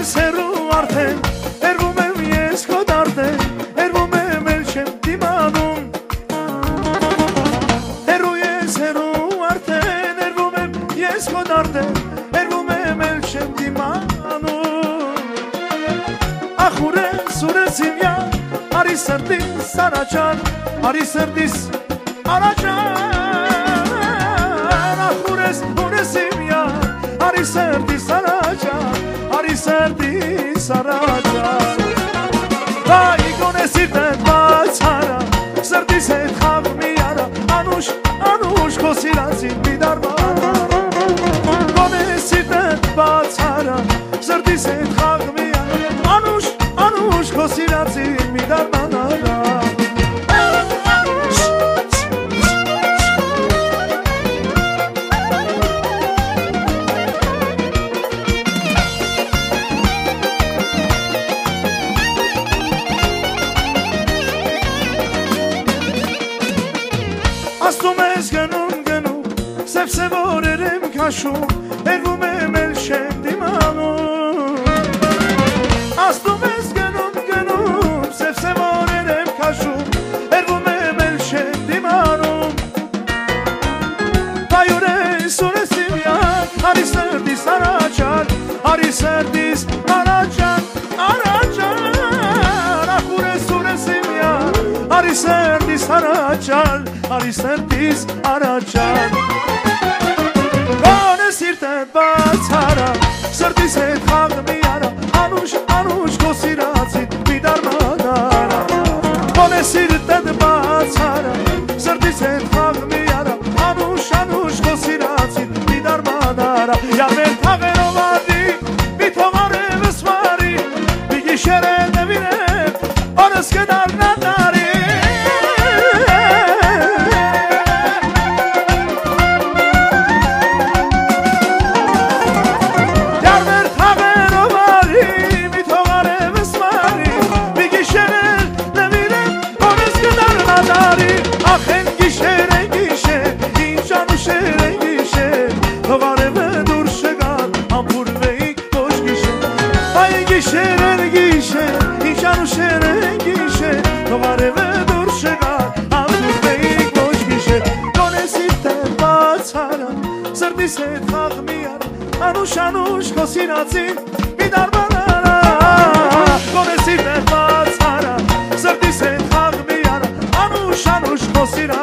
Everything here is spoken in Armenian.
ես հերու արդեն երվում եմ ես քո դարդեն երվում եմ էլ չեմ դիմանում հերու ես հերու արդեն երվում եմ ես քո դարդեն երվում եմ էլ չեմ դիմանում ախուրես ուրես իմ յար արի սրտիս առաջան արի սրտիս առաջան ախուրես ուրես իմ յար արի սրտիս առաջան արի սրտիս առաջան վայ գոնե սիրտդ բաց արա սրտիս հետ խաղ մի արա անուշ անուշ քո սիրածին մի դարմանա գոնե սիրտդ բաց արա սրտիս հետ խաղ մի արա անուշ անուշ քո սիրածին մի դարմանա Աստում ես գնում գնում սև օրեր եմ քաշում երվում եմ էլ չեմ դիմանում Աստում ես գնում գնում սև օրեր եմ քաշում երվում եմ էլ չեմ դիմանում Բայուրես ուրես իմ յար արի սրտիս առաջան արի սրտիս առաջան առաջան ախուրես ուրես իմ յար արի սրտիս առաջան արի սրտիս առաջան Գոնե սիրտդ բաց արա սրտիս հետ խաղ մի արա անուշ անուշ քո սիրածին մի դարմանարա Գոնե սիրտդ բաց արա սրտիս հետ խաղ մի արա անուշ անուշ քո սիրածին մի դարմանարա Յարմեր թաղերով ադի մի թողարևս մարի մի գիշեր էլ նվիրեմ օրս կդառնա տարի Ախեն գիշեր է գիշեր, ինչ անուշեր է գիշեր Թողարևը դուր շգան, ամպուրվեիք ոչ գիշեր Այ գիշեր է գիշեր, ինչ անուշեր է գիշեր Թողարևը դուր շգան, ամպուրվեիք ոչ գիշեր Գոնե սիրտդ բաց արա, սրտիս հետ խաղ մի արա Անուշ անուշ քո սիրածին մի դարմանարա Գոնե սիրտդ բաց արա, սրտիս հետ խաղ մի արա Անուշ անուշ քո սիրածին